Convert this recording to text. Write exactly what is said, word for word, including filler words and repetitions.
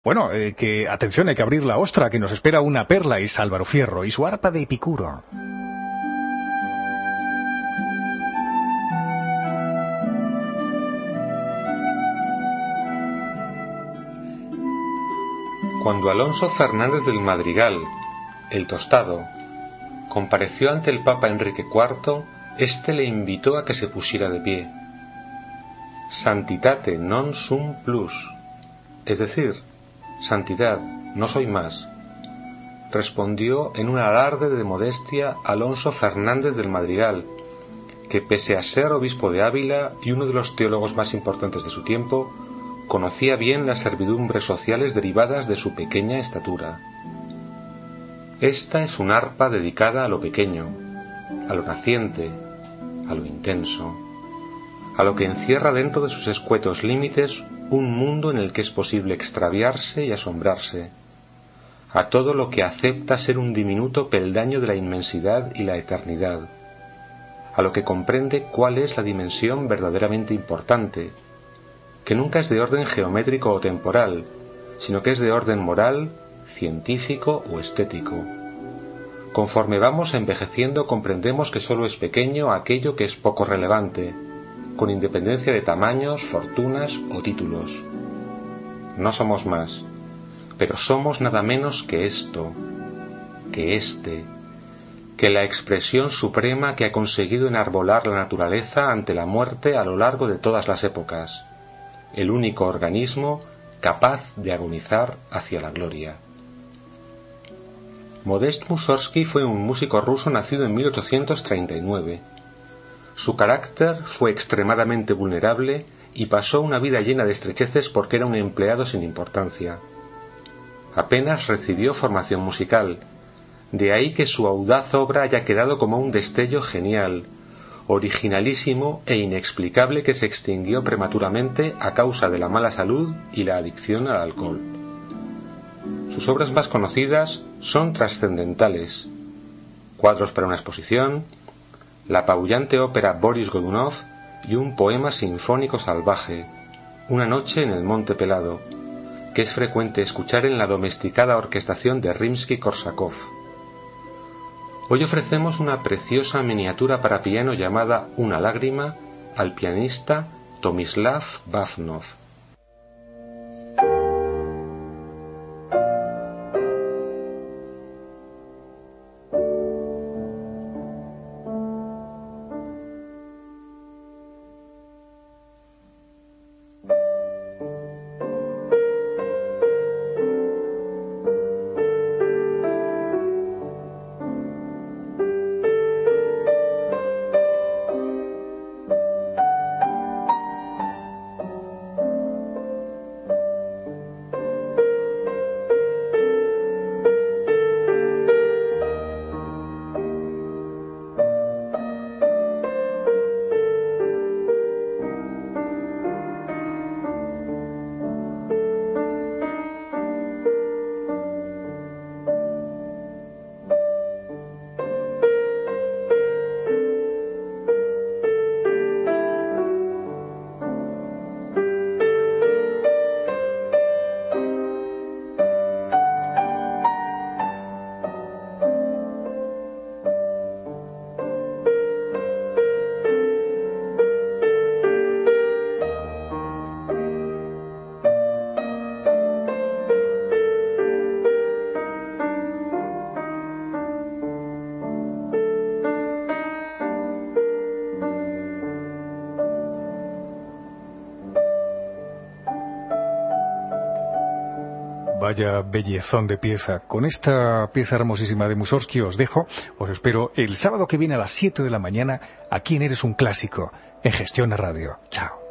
Bueno, eh, que atención, hay que abrir la ostra, que nos espera una perla, es Álvaro Fierro y su arpa de Epicuro. Cuando Alonso Fernández del Madrigal, el Tostado, compareció ante el Papa Enrique cuarto, éste le invitó a que se pusiera de pie. Santitate non sum plus, es decir, santidad, no soy más, respondió en un alarde de modestia Alonso Fernández del Madrigal, que pese a ser obispo de Ávila y uno de los teólogos más importantes de su tiempo, conocía bien las servidumbres sociales derivadas de su pequeña estatura. Esta es un arpa dedicada a lo pequeño, a lo naciente, a lo intenso, a lo que encierra dentro de sus escuetos límites un mundo en el que es posible extraviarse y asombrarse, a todo lo que acepta ser un diminuto peldaño de la inmensidad y la eternidad, a lo que comprende cuál es la dimensión verdaderamente importante, que nunca es de orden geométrico o temporal, sino que es de orden moral, científico o estético. Conforme vamos envejeciendo comprendemos que sólo es pequeño aquello que es poco relevante, con independencia de tamaños, fortunas o títulos. No somos más, pero somos nada menos que esto, que éste, que la expresión suprema que ha conseguido enarbolar la naturaleza ante la muerte a lo largo de todas las épocas, el único organismo capaz de agonizar hacia la gloria. Modest Mussorgsky fue un músico ruso nacido en mil ochocientos treinta y nueve. Su carácter fue extremadamente vulnerable y pasó una vida llena de estrecheces porque era un empleado sin importancia. Apenas recibió formación musical, de ahí que su audaz obra haya quedado como un destello genial, originalísimo e inexplicable que se extinguió prematuramente a causa de la mala salud y la adicción al alcohol. Sus obras más conocidas son trascendentales: Cuadros para una exposición, la apabullante ópera Boris Godunov y un poema sinfónico salvaje, Una noche en el Monte Pelado, que es frecuente escuchar en la domesticada orquestación de Rimsky-Korsakov. Hoy ofrecemos una preciosa miniatura para piano llamada Una lágrima al pianista Tomislav Bafnov. Vaya bellezón de pieza. Con esta pieza hermosísima de Mussorgsky os dejo. Os espero el sábado que viene a las siete de la mañana aquí en Eres un Clásico, en Gestiona Radio. Chao.